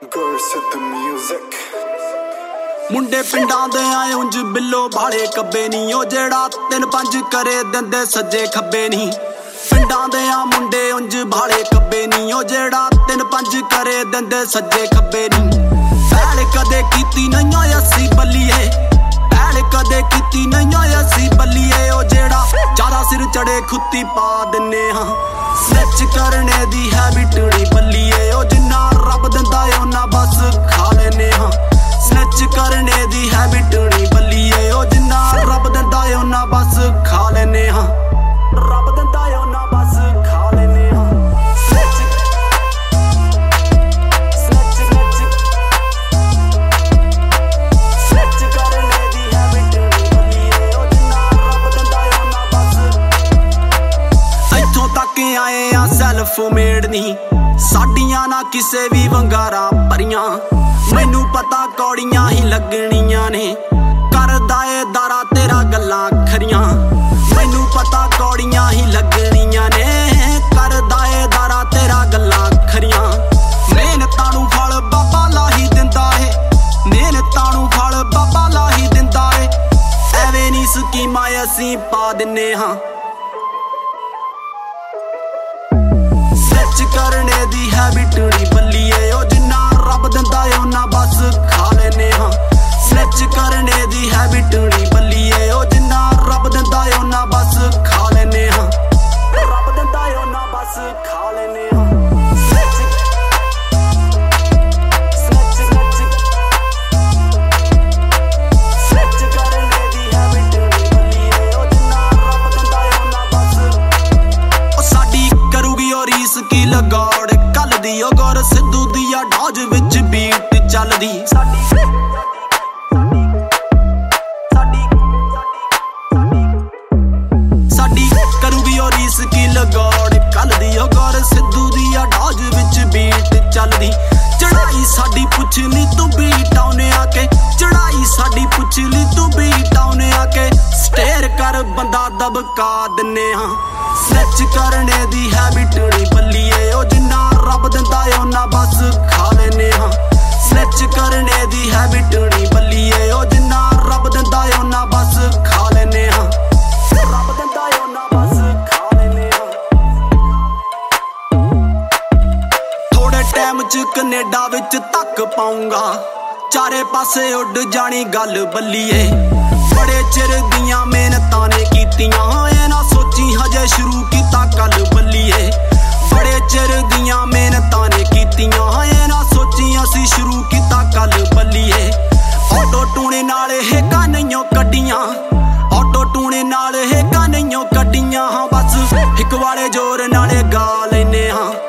ਮੁੰਡੇ ਪਿੰਡਾਂ ਦੇ ਆਏ ਉਂਝ ਬਿੱਲੋ ਭਾਲੇ ਕੱਬੇ ਨੀ ਉਹ ਜਿਹੜਾ 3-5 ਕਰੇ ਦਿੰਦੇ ਸੱਜੇ ਖੱਬੇ ਨੀ। ਪਿੰਡਾਂ ਦੇ ਆ ਮੁੰਡੇ ਉਂਝ ਭਾਲੇ ਕੱਬੇ ਨੀ ਉਹ ਜਿਹੜਾ 3-5 ਕਰੇ ਦਿੰਦੇ ਸੱਜੇ ਖੱਬੇ ਨੀ। ਭੈਣ ਕਦੇ ਕੀਤੀ ਨਹੀਂ ਅਸੀਂ ਬੱਲੀਏ, ਭੈਣ ਕਦੇ ਕੀਤੀ ਨਹੀਂ ਅਸੀਂ ਬੱਲੀਏ। ਉਹ ਜਿਹੜਾ ਜ਼ਿਆਦਾ ਸਿਰ ਚੜੇ ਖੁੱਤੀ ਪਾ ਦਿੰਨੇ ਹਾਂ, ਸੱਚ ਕਰਨੇ ਦੀ ਹੈਬਿਟ ਨੀ ਬੱਲੀਏ। ਉਹ ਜਿੰਨਾ ਰੱਬ ਦਿੰਦਾ ਉਹਨਾਂ ਬਸ ਖਾ ਲੈਨੇ ਹਾਂ, ਸੱਚ ਕਰਨੇ ਦੀ ਹੈਬਿਟ ਨੀ ਬੱਲੀਏ। ਉਹ ਜਿੰਨਾ ਰੱਬ ਦਿੰਦਾ ਉਹਨਾਂ ਬਸ ਖਾ ਲੈਨੇ ਹਾਂ, ਰੱਬ ਦਿੰਦਾ ਉਹਨਾਂ ਬਸ ਖਾ ਲੈਨੇ ਹਾਂ। ਸੱਚ ਕਰਨੇ ਦੀ ਹੈਬਿਟ ਨੀ ਬੱਲੀਏ। ਉਹ ਜਿੰਨਾ ਰੱਬ ਦਿੰਦਾ ਉਹਨਾਂ ਬਸ। ਇੱਥੋਂ ਤੱਕ ਆਏ ਆ ਸੈਲਫ ਮੇਡ ਨੀ, ਸਾਡੀਆਂ ਨਾ ਕਿਸੇ ਵੀ ਵੰਗਾਰਾਂ ਭਰੀਆਂ। ਮੈਨੂੰ ਪਤਾ ਕੌੜੀਆਂ ਹੀ ਲੱਗਣੀਆਂ ਨੇ, ਕਰਦਾ ਏ ਦਾਰਾ ਤੇਰਾ ਗੱਲਾਂ ਖਰੀਆਂ। ਮੈਨੂੰ ਪਤਾ ਕੌੜੀਆਂ ਹੀ ਲੱਗਣੀਆਂ ਨੇ, ਕਰਦਾ ਏ ਦਾਰਾ ਤੇਰਾ ਗੱਲਾਂ ਖਰੀਆਂ। ਮਿਹਨਤਾਂ ਨੂੰ ਫਲ ਬਾਬਾ ਲਾਹੀ ਦਿੰਦਾ ਏ, ਮਿਹਨਤਾਂ ਨੂੰ ਫਲ ਬਾਬਾ ਲਾਹੀ ਦਿੰਦਾ ਏ। ਐਵੇਂ ਨੀ ਸਕੀਮਾਂ ਅਸੀਂ ਪਾ ਦਿੰਨੇ ਹਾਂ, ਸੱਚ ਕਰਨੇ ਦੀ ਹੈਬਿਟ ਨੀ ਬੱਲੀਏ। ਉਹ ਜਿੰਨਾ ਰੱਬ ਦਿੰਦਾ ਉਹਨਾਂ ਬਸ ਖਾ ਲੈਨੇ ਹਾਂ, ਸੱਚ ਕਰਨੇ ਦੀ ਹੈਬਿਟ ਨੀ ਬੱਲੀਏ। ਉਹ ਜਿੰਨਾ ਰੱਬ ਦਿੰਦਾ ਉਹਨਾਂ ਬਸ ਖਾ ਲੈਨੇ ਹਾਂ, ਰੱਬ ਦਿੰਦਾ ਉਹਨਾਂ ਬਸ ਖਾ ਲੈਨੇ ਹਾਂ। ਸੱਚ ਕਰਨੇ ਦੀ ਹੈਬਿਟ ਨੀ ਬੱਲੀਏ। ਉਹ ਜਿੰਨਾ ਰੱਬ ਦਿੰਦਾ ਉਹਨਾਂ ਬਸ। ਉਹ ਸਾਡੀ ਕਰੂਗੀ ਉਹ ਰੀਸ ਕੀ ਲਗੌੜ ਕੱਲ ਦੀ, ਉਹ ਗੁਰ ਸਿੱਧੂ ਦੀ ਆ ਡੋਜ ਵਿੱਚ ਬੀਟ ਚੱਲਦੀ। ਸਾਡੀ ਕਰੂਗੀ ਉਹ ਰੀਸ ਕੀ ਲਗੌੜ ਕੱਲ ਦੀ, ਉਹ ਗੁਰ ਸਿੱਧੂ ਦੀ ਆ ਡੋਜ ਵਿੱਚ ਬੀਟ ਚੱਲਦੀ। ਚੜਾਈ ਸਾਡੀ ਪੁੱਛ ਲਈ ਤੂੰ ਬੀਟ ਆਉਨੇ ਆ ਕੇ, ਚੜਾਈ ਸਾਡੀ ਪੁੱਛ ਲਈ ਤੂੰ ਬੀਟ ਆਉਨੇ ਆ ਕੇ। ਸਟੇਅਰ ਕਰ ਬੰਦਾ ਦਬਕਾ ਦਿੰਨੇ ਹਾਂ, ਸੱਚ ਕਰਨੇ ਦੀ ਹੈਬਿਟ ਨੀ ਬੱਲੀਏ। ਉਹ ਜਿੰਨਾ ਰੱਬ ਦਿੰਦਾ ਉਹਨਾਂ ਬਸ ਖਾ ਲੈਨੇ ਹਾਂ, ਸੱਚ ਕਰਨੇ ਦੀ ਹੈਬਿਟ ਨੀ ਬੱਲੀਏ। ਉਹ ਜਿੰਨਾ ਰੱਬ ਦਿੰਦਾ ਉਹਨਾਂ ਬਸ ਖਾ ਲੈਨੇ ਹਾਂ, ਰੱਬ ਦਿੰਦਾ ਉਹਨਾਂ ਬਸ ਖਾ ਲੈਨੇ ਹਾਂ। ਥੋੜੇ ਟਾਈਮ ਚ ਕੈਨੇਡਾ ਵਿੱਚ ਤੱਕ ਪਾਉਂਗਾ, ਚਾਰੇ ਪਾਸੇ ਉੱਡ ਜਾਣੀ ਗੱਲ ਬੱਲੀਏ। ਬੜੇ ਚਿਰ ਦੀਆਂ ਮਿਹਨਤਾਂ ਨੇ ਕੀਤੀਆਂ, ਇਹ ਨਾ ਸੋਚੀ ਹਜੇ ਸ਼ੁਰੂ ਕੀਤਾ ਕੱਲ ਬੱਲੀਏ। ਬੜੇ ਚਿਰ ਦੀਆਂ ਮਿਹਨਤਾਂ ਨੇ ਕੀਤੀਆਂ, ਇਹ ਨਾ ਸੋਚੀ ਅਸੀਂ ਸ਼ੁਰੂ ਕੀਤਾ ਕੱਲ ਬੱਲੀਏ। ਆਟੋ ਟੂਣੇ ਨਾਲ ਇਹ ਕਾਨਈਓ ਕੱਢੀਆਂ, ਆਟੋ ਟੂਣੇ ਨਾਲ ਇਹ ਕਾਨਈਓ ਕੱਢੀਆਂ। ਹਾਂ ਬਸ ਇੱਕ ਵਾਲੇ ਜ਼ੋਰ ਨਾਲੇ ਗਾ ਲੈਨੇ ਹਾਂ,